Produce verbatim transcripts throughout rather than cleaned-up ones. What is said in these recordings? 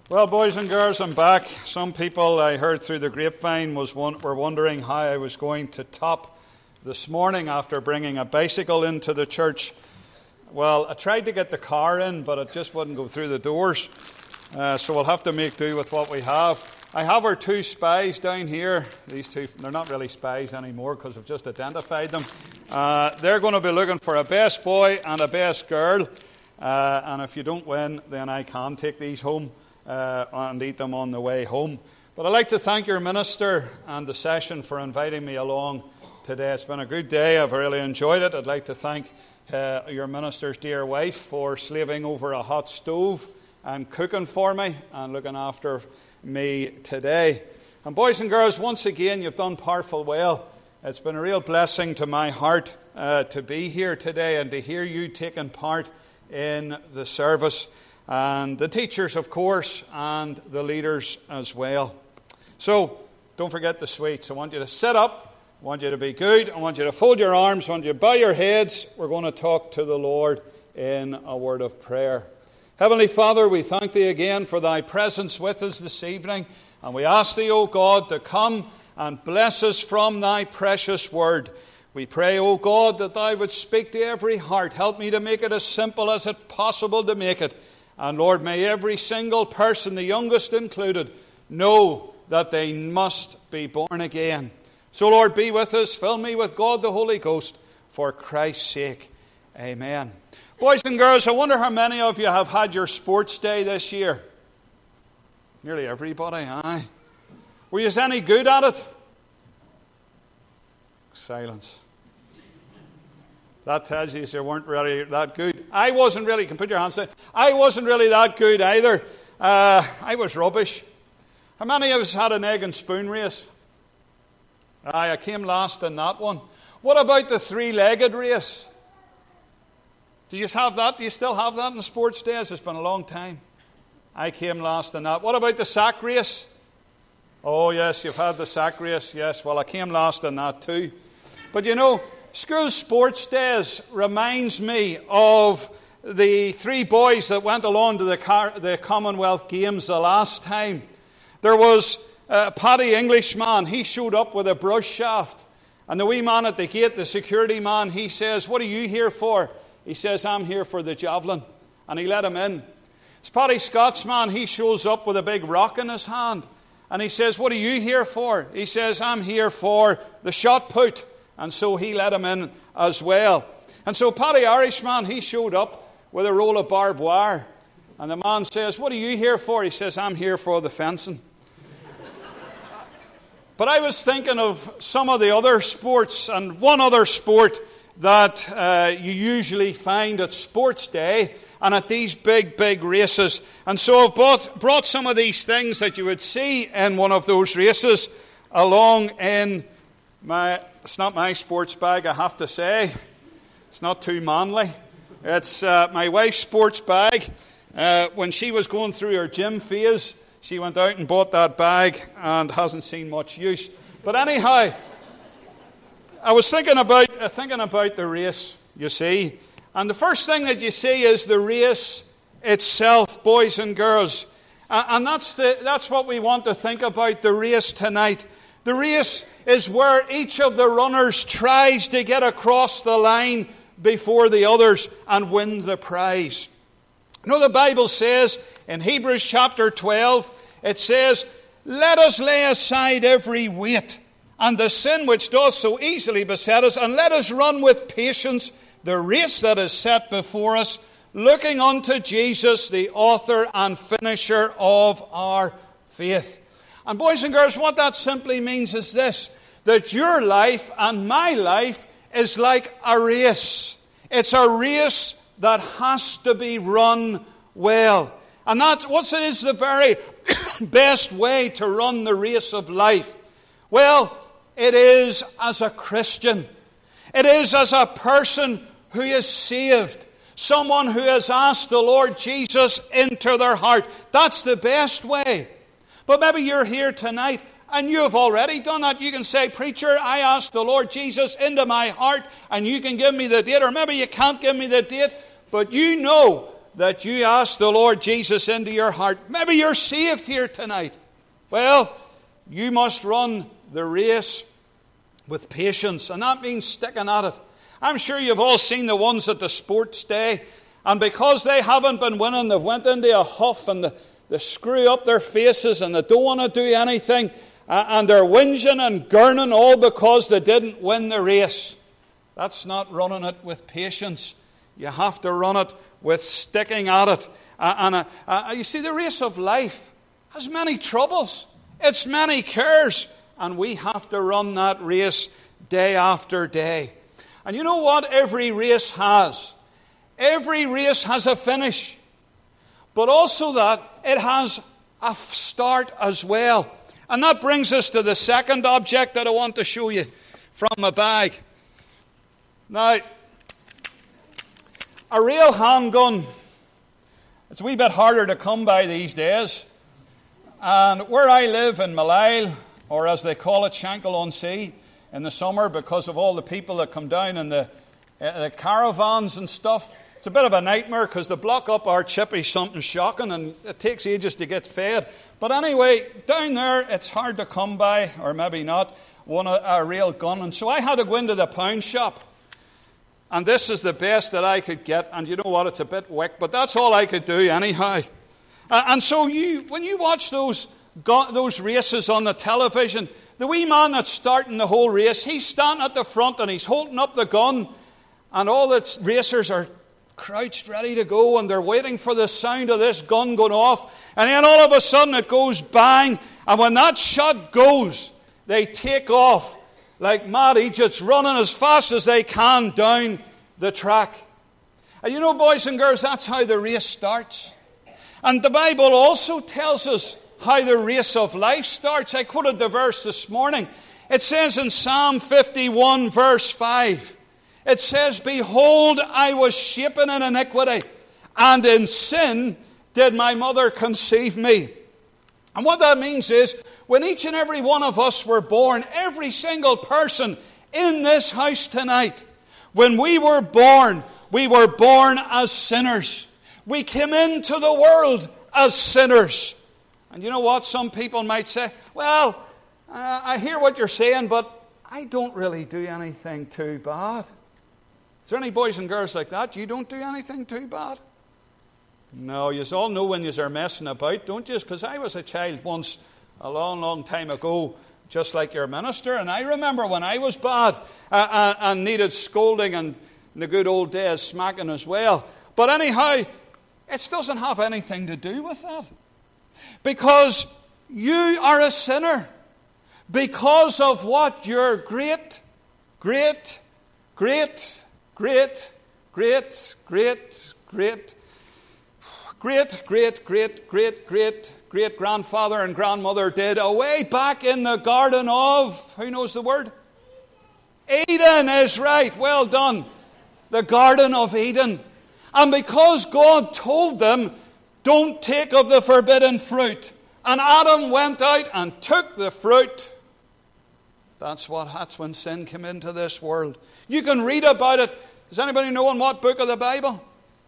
Well, boys and girls, I'm back. Some people I heard through the grapevine was one, were wondering how I was going to top this morning after bringing a bicycle into the church. Well, I tried to get the car in, but it just wouldn't go through the doors. Uh, so we'll have to make do with what we have. I have our two spies down here. These two, they're not really spies anymore because I've just identified them. Uh, they're going to be looking for a best boy and a best girl. Uh, and if you don't win, then I can take these home. Uh, and eat them on the way home. But I'd like to thank your minister and the session for inviting me along today. It's been a good day. I've really enjoyed it. I'd like to thank uh, your minister's dear wife for slaving over a hot stove and cooking for me and looking after me today. And boys and girls, once again, you've done powerful well. It's been a real blessing to my heart uh, to be here today and to hear you taking part in the service. And the teachers, of course, and the leaders as well. So, don't forget the sweets. I want you to sit up. I want you to be good. I want you to fold your arms. I want you to bow your heads. We're going to talk to the Lord in a word of prayer. Heavenly Father, we thank Thee again for Thy presence with us this evening. And we ask Thee, O God, to come and bless us from Thy precious word. We pray, O God, that Thou would speak to every heart. Help me to make it as simple as it's possible to make it. And Lord, may every single person, the youngest included, know that they must be born again. So Lord, be with us. Fill me with God the Holy Ghost for Christ's sake. Amen. Boys and girls, I wonder how many of you have had your sports day this year? Nearly everybody, aye. Were you any good at it? Silence. That tells you you weren't really that good. I wasn't really, you can put your hands down. I wasn't really that good either. Uh, I was rubbish. How many of us had an egg and spoon race? Aye, I came last in that one. What about the three-legged race? Do you have that? Do you still have that in sports days? It's been a long time. I came last in that. What about the sack race? Oh, yes, you've had the sack race. Yes, well, I came last in that too. But you know, school sports days reminds me of the three boys that went along to the, car, the Commonwealth Games the last time. There was uh, Paddy Englishman. He showed up with a brush shaft. And the wee man at the gate, the security man, he says, "What are you here for?" He says, "I'm here for the javelin." And he let him in. It's Paddy Scotsman. He shows up with a big rock in his hand. And he says, "What are you here for?" He says, "I'm here for the shot put." And so he let him in as well. And so Paddy Irishman, he showed up with a roll of barbed wire. And the man says, "What are you here for?" He says, "I'm here for the fencing." But I was thinking of some of the other sports, and one other sport that uh, you usually find at sports day and at these big, big races. And so I've bought, brought some of these things that you would see in one of those races along in my... It's not my sports bag, I have to say. It's not too manly. It's uh, my wife's sports bag. Uh, when she was going through her gym phase, she went out and bought that bag and hasn't seen much use. But anyhow, I was thinking about uh, thinking about the race, you see. And the first thing that you see is the race itself, boys and girls. Uh, and that's the that's what we want to think about, the race tonight. The race is where each of the runners tries to get across the line before the others and win the prize. You know, the Bible says in Hebrews chapter twelve, it says, "Let us lay aside every weight and the sin which doth so easily beset us, and let us run with patience the race that is set before us, looking unto Jesus, the author and finisher of our faith." And boys and girls, what that simply means is this, that your life and my life is like a race. It's a race that has to be run well. And that's what is the very best way to run the race of life? Well, it is as a Christian. It is as a person who is saved. Someone who has asked the Lord Jesus into their heart. That's the best way. But maybe you're here tonight and you have already done that. You can say, "Preacher, I asked the Lord Jesus into my heart," and you can give me the date. Or maybe you can't give me the date, but you know that you ask the Lord Jesus into your heart. Maybe you're saved here tonight. Well, you must run the race with patience, and that means sticking at it. I'm sure you've all seen the ones at the sports day, and because they haven't been winning, they've went into a huff and they, they screw up their faces and they don't want to do anything, and they're whinging and gurning all because they didn't win the race. That's not running it with patience. You have to run it with sticking at it. And uh, uh, you see, the race of life has many troubles. It's many cares. And we have to run that race day after day. And you know what every race has? Every race has a finish. But also that it has a start as well. And that brings us to the second object that I want to show you from my bag. Now, a real handgun, it's a wee bit harder to come by these days. And where I live in Malile, or as they call it, Shankill-on-Sea, in the summer, because of all the people that come down in the, uh, the caravans and stuff, it's a bit of a nightmare because they block up our chippy something shocking and it takes ages to get fed. But anyway, down there, it's hard to come by, or maybe not, one a, a real gun. And so I had to go into the pound shop. And this is the best that I could get. And you know what? It's a bit wick, but that's all I could do anyhow. Uh, and so you, when you watch those, those races on the television, the wee man that's starting the whole race, he's standing at the front and he's holding up the gun. And all the racers are crouched ready to go. And they're waiting for the sound of this gun going off. And then all of a sudden it goes bang. And when that shot goes, they take off like mad Egypts, running as fast as they can down the track. And you know, boys and girls, that's how the race starts. And the Bible also tells us how the race of life starts. I quoted the verse this morning. It says in Psalm fifty-one, verse five, it says, "Behold, I was shapen in iniquity, and in sin did my mother conceive me." And what that means is, when each and every one of us were born, every single person in this house tonight, when we were born, we were born as sinners. We came into the world as sinners. And you know what? Some people might say, well, uh, I hear what you're saying, but I don't really do anything too bad. Is there any boys and girls like that? You don't do anything too bad? No, you all know when you are messing about, don't you? Because I was a child once, a long, long time ago, just like your minister. And I remember when I was bad uh, uh, and needed scolding and in the good old days smacking as well. But anyhow, it doesn't have anything to do with that. Because you are a sinner. Because of what your great, great, great, great, great, great, great, great, great, great, great, great, great grandfather and grandmother did away back in the garden of, who knows the word? Eden is right. Well done. The Garden of Eden. And because God told them, don't take of the forbidden fruit, and Adam went out and took the fruit, that's what that's when sin came into this world. You can read about it. Does anybody know in what book of the Bible?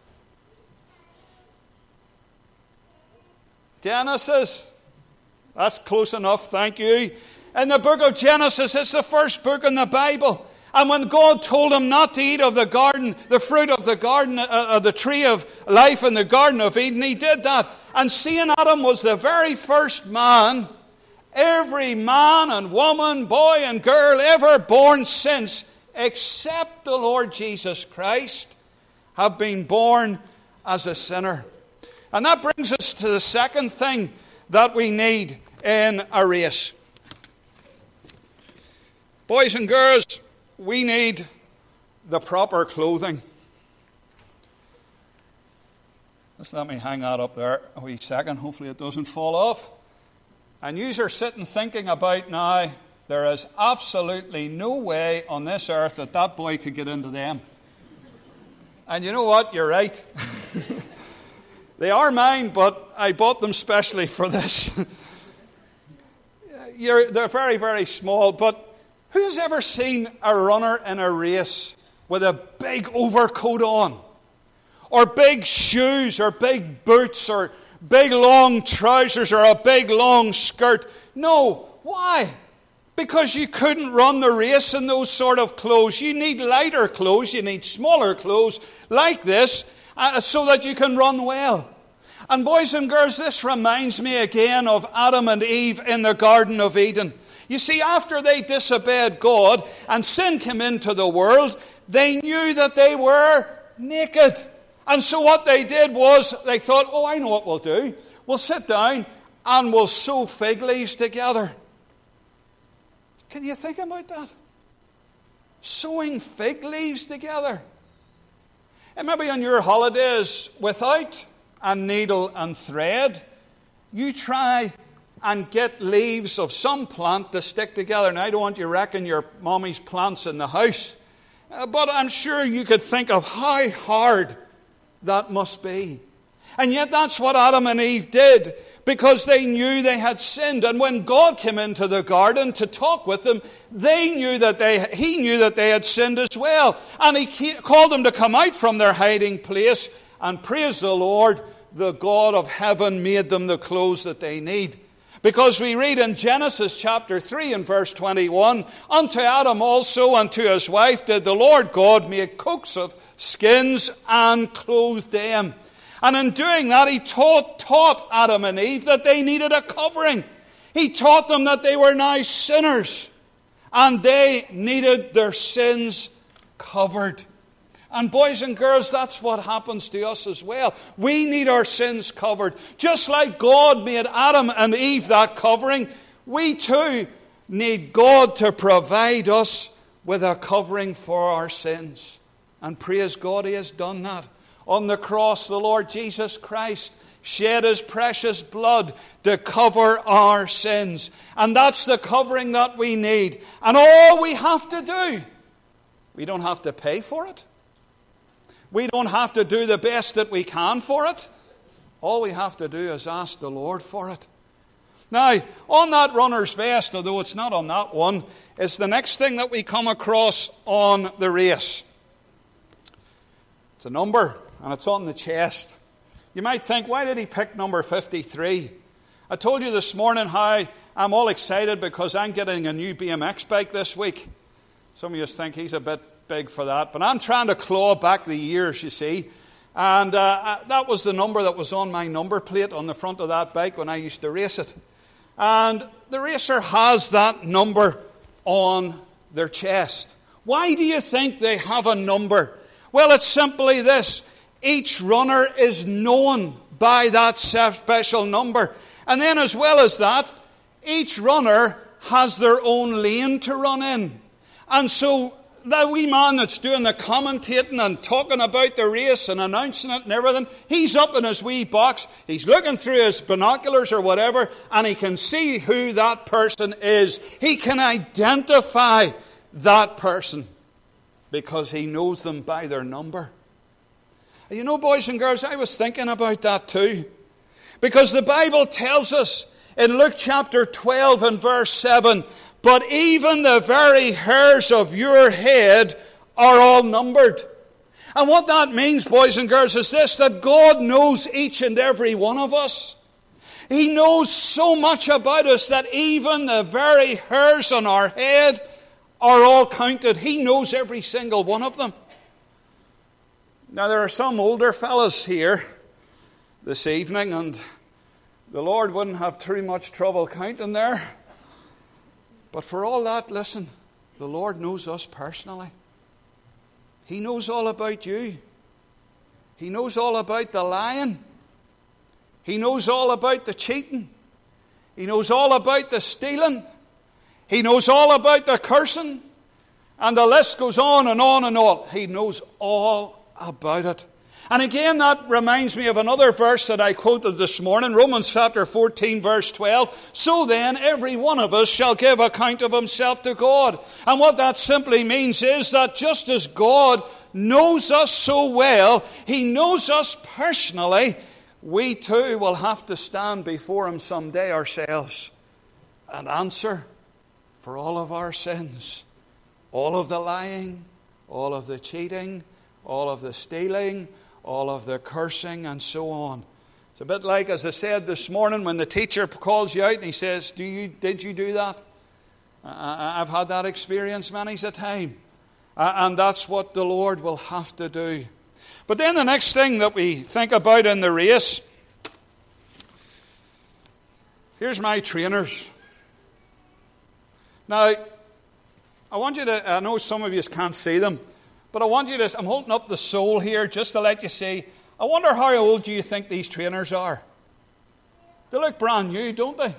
Genesis. That's close enough, thank you. In the book of Genesis, it's the first book in the Bible. And when God told him not to eat of the garden, the fruit of the garden, uh, uh, the tree of life in the Garden of Eden, he did that. And seeing Adam was the very first man, every man and woman, boy and girl ever born since, except the Lord Jesus Christ, have been born as a sinner. And that brings us to the second thing that we need in a race. Boys and girls, we need the proper clothing. Just let me hang that up there a wee second. Hopefully it doesn't fall off. And you are sitting thinking about now, there is absolutely no way on this earth that that boy could get into them. And you know what? You're right. They are mine, but I bought them specially for this. You're, they're very, very small, but who has ever seen a runner in a race with a big overcoat on? or big shoes, or big boots, or big long trousers, or a big long skirt. No. Why? Because you couldn't run the race in those sort of clothes. You need lighter clothes. You need smaller clothes like this uh, so that you can run well. And boys and girls, this reminds me again of Adam and Eve in the Garden of Eden. You see, after they disobeyed God and sin came into the world, they knew that they were naked. And so what they did was they thought, oh, I know what we'll do. We'll sit down and we'll sew fig leaves together. Can you think about that? Sewing fig leaves together. And maybe on your holidays, without a needle and thread, you try and get leaves of some plant to stick together. Now, I don't want you wrecking your mommy's plants in the house, uh, but I'm sure you could think of how hard that must be. And yet that's what Adam and Eve did, because they knew they had sinned. And when God came into the garden to talk with them, they knew that they, he knew that they had sinned as well. And he called them to come out from their hiding place, and praise the Lord, the God of heaven made them the clothes that they need. Because we read in Genesis chapter three and verse twenty-one, unto Adam also and to his wife did the Lord God make coats of skins and clothed them. And in doing that, he taught, taught Adam and Eve that they needed a covering. He taught them that they were now sinners, and they needed their sins covered. And boys and girls, that's what happens to us as well. We need our sins covered. Just like God made Adam and Eve that covering, we too need God to provide us with a covering for our sins. And praise God, he has done that. On the cross, the Lord Jesus Christ shed his precious blood to cover our sins. And that's the covering that we need. And all we have to do, we don't have to pay for it. We don't have to do the best that we can for it. All we have to do is ask the Lord for it. Now, on that runner's vest, although it's not on that one, is the next thing that we come across on the race. It's a number, and it's on the chest. You might think, why did he pick number fifty-three? I told you this morning how I'm all excited because I'm getting a new B M X bike this week. Some of you think he's a bit big for that, but I'm trying to claw back the years, you see. And uh, that was the number that was on my number plate on the front of that bike when I used to race it. And the racer has that number on their chest. Why do you think they have a number? Well, it's simply this. Each runner is known by that special number. And then as well as that, each runner has their own lane to run in. And so that wee man that's doing the commentating and talking about the race and announcing it and everything, he's up in his wee box, he's looking through his binoculars or whatever, and he can see who that person is. He can identify that person because he knows them by their number. You know, boys and girls, I was thinking about that too. Because the Bible tells us in Luke chapter twelve and verse seven, but even the very hairs of your head are all numbered. And what that means, boys and girls, is this, that God knows each and every one of us. He knows so much about us that even the very hairs on our head are all counted. He knows every single one of them. Now, there are some older fellas here this evening, and the Lord wouldn't have too much trouble counting there. But for all that, listen, the Lord knows us personally. He knows all about you. He knows all about the lying. He knows all about the cheating. He knows all about the stealing. He knows all about the cursing. And the list goes on and on and on. He knows all about it. And again, that reminds me of another verse that I quoted this morning, Romans chapter fourteen, verse twelve. So then, every one of us shall give account of himself to God. And what that simply means is that just as God knows us so well, he knows us personally, we too will have to stand before him someday ourselves and answer for all of our sins. All of the lying, all of the cheating, all of the stealing, all of the cursing and so on. It's a bit like, as I said this morning, when the teacher calls you out and he says, "Do you, did you do that?" I've had that experience many's a time. And that's what the Lord will have to do. But then the next thing that we think about in the race, here's my trainers. Now, I want you to, I know some of you can't see them, but I want you to, I'm holding up the sole here just to let you see. I wonder how old do you think these trainers are? They look brand new, don't they?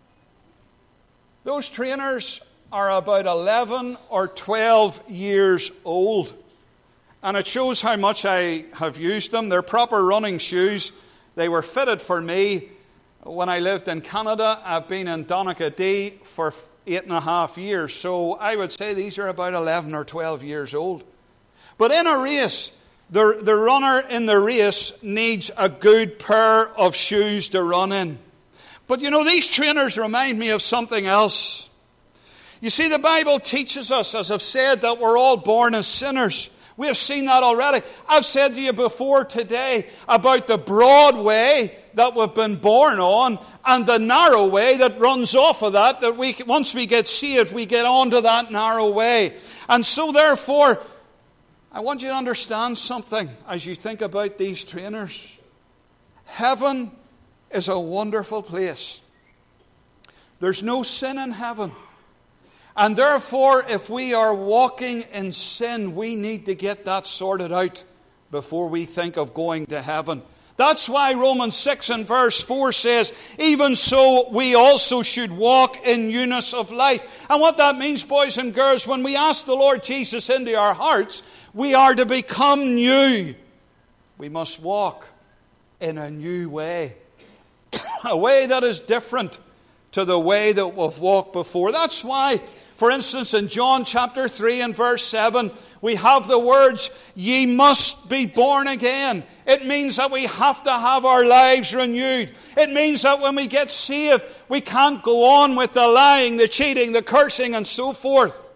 Those trainers are about eleven or twelve years old. And it shows how much I have used them. They're proper running shoes. They were fitted for me when I lived in Canada. I've been in Donaghadee for eight and a half years. So I would say these are about eleven or twelve years old. But in a race, the, the runner in the race needs a good pair of shoes to run in. But you know, these trainers remind me of something else. You see, the Bible teaches us, as I've said, that we're all born as sinners. We have seen that already. I've said to you before today about the broad way that we've been born on and the narrow way that runs off of that, that we, once we get saved, we get onto that narrow way. And so therefore, I want you to understand something as you think about these trainers. Heaven is a wonderful place. There's no sin in heaven. And therefore, if we are walking in sin, we need to get that sorted out before we think of going to heaven. That's why Romans six and verse four says, even so we also should walk in newness of life. And what that means, boys and girls, when we ask the Lord Jesus into our hearts, we are to become new. We must walk in a new way. A way that is different to the way that we've walked before. That's why, for instance, in John chapter three and verse seven, we have the words, ye must be born again. It means that we have to have our lives renewed. It means that when we get saved, we can't go on with the lying, the cheating, the cursing, and so forth.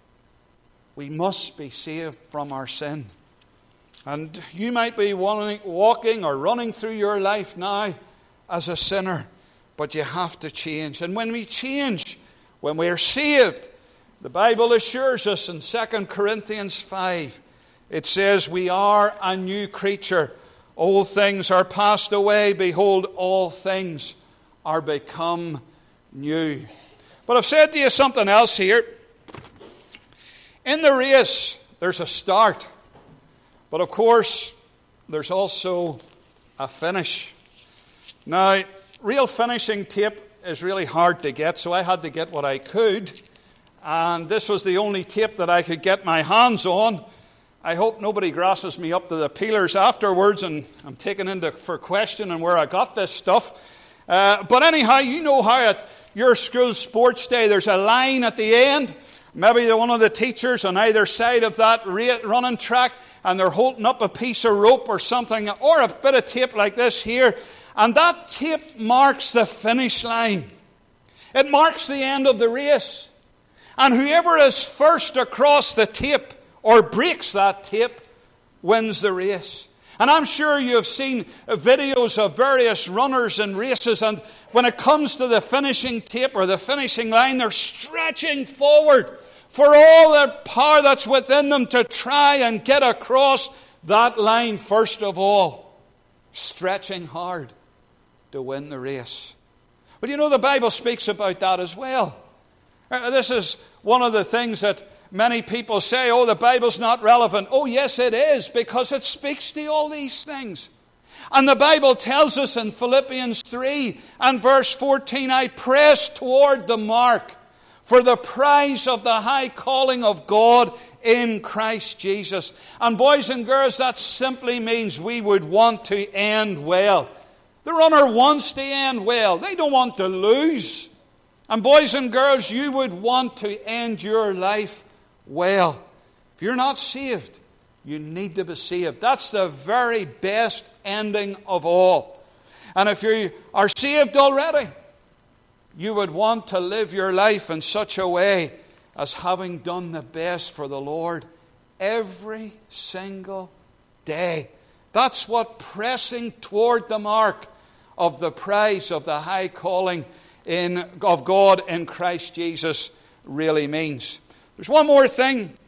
We must be saved from our sin. And you might be walking or running through your life now as a sinner, but you have to change. And when we change, when we are saved, the Bible assures us in Second Corinthians five, it says, we are a new creature. Old things are passed away. Behold, all things are become new. But I've said to you something else here. In the race, there's a start. But of course, there's also a finish. Now, real finishing tape is really hard to get, so I had to get what I could. And this was the only tape that I could get my hands on. I hope nobody grasses me up to the peelers afterwards and I'm taken into for questioning where I got this stuff. Uh, but anyhow, you know how at your school sports day there's a line at the end. Maybe one of the teachers on either side of that running track, and they're holding up a piece of rope or something, or a bit of tape like this here. And that tape marks the finish line. It marks the end of the race. And whoever is first across the tape or breaks that tape wins the race. And I'm sure you've seen videos of various runners in races, and when it comes to the finishing tape or the finishing line, they're stretching forward for all the power that's within them to try and get across that line first of all. Stretching hard to win the race. But you know, the Bible speaks about that as well. This is one of the things that many people say, oh, the Bible's not relevant. Oh, yes, it is, because it speaks to all these things. And the Bible tells us in Philippians three and verse fourteen, I press toward the mark for the prize of the high calling of God in Christ Jesus. And boys and girls, that simply means we would want to end well. The runner wants to end well. They don't want to lose. And boys and girls, you would want to end your life well. If you're not saved, you need to be saved. That's the very best ending of all. And if you are saved already, you would want to live your life in such a way as having done the best for the Lord every single day. That's what pressing toward the mark of the prize of the high calling in, of God in Christ Jesus really means. There's one more thing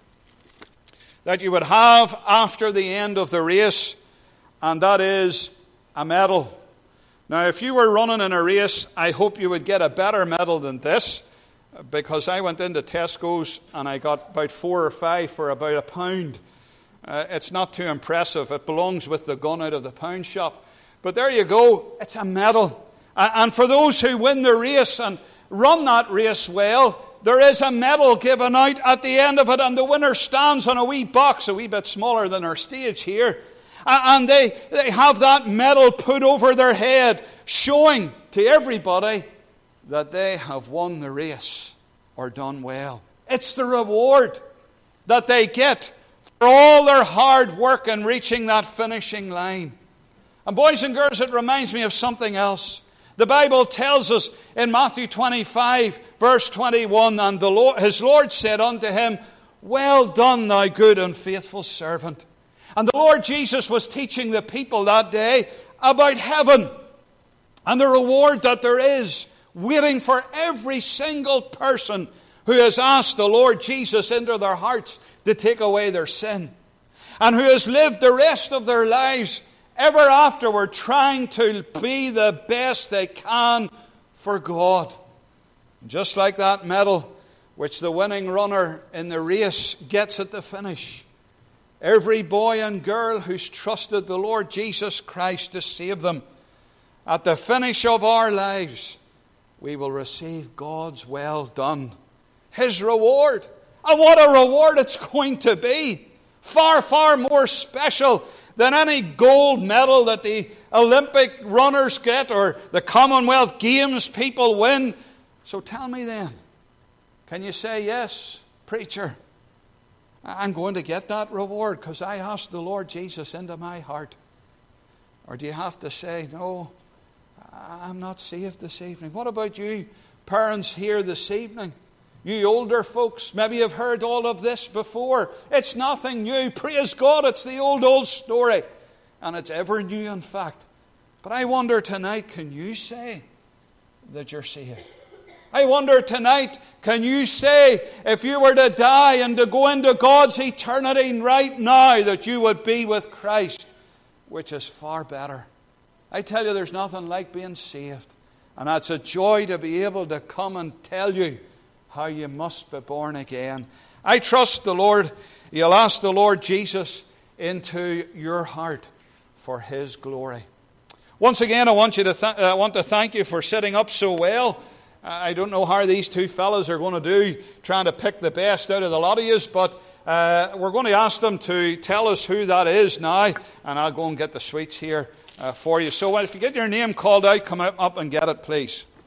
that you would have after the end of the race, and that is a medal. Now, if you were running in a race, I hope you would get a better medal than this, because I went into Tesco's and I got about four or five for about a pound. Uh, it's not too impressive. It belongs with the gun out of the pound shop. But there you go. It's a medal. And for those who win the race and run that race well, there is a medal given out at the end of it, and the winner stands on a wee box, a wee bit smaller than our stage here, and they, they have that medal put over their head, showing to everybody that they have won the race or done well. It's the reward that they get for all their hard work in reaching that finishing line. And boys and girls, it reminds me of something else. The Bible tells us in Matthew twenty-five, verse twenty-one, and the Lord, his Lord said unto him, Well done, thou good and faithful servant. And the Lord Jesus was teaching the people that day about heaven and the reward that there is waiting for every single person who has asked the Lord Jesus into their hearts to take away their sin, and who has lived the rest of their lives ever afterward trying to be the best they can for God. Just like that medal which the winning runner in the race gets at the finish, every boy and girl who's trusted the Lord Jesus Christ to save them, at the finish of our lives, we will receive God's well done, His reward. And what a reward it's going to be. Far, far more special than any gold medal that the Olympic runners get or the Commonwealth Games people win. So tell me then, can you say, yes, preacher, I'm going to get that reward because I asked the Lord Jesus into my heart? Or do you have to say, no, I'm not saved this evening? What about you parents here this evening? You older folks, maybe you've heard all of this before. It's nothing new. Praise God, it's the old, old story. And it's ever new, in fact. But I wonder tonight, can you say that you're saved? I wonder tonight, can you say, if you were to die and to go into God's eternity right now, that you would be with Christ, which is far better? I tell you, there's nothing like being saved. And that's a joy to be able to come and tell you how you must be born again. I trust the Lord, you'll ask the Lord Jesus into your heart for His glory. Once again, I want you to th- I want to thank you for sitting up so well. I don't know how these two fellas are going to do, trying to pick the best out of the lot of yous, but uh, we're going to ask them to tell us who that is now, and I'll go and get the sweets here uh, for you. So if you get your name called out, come up and get it, please.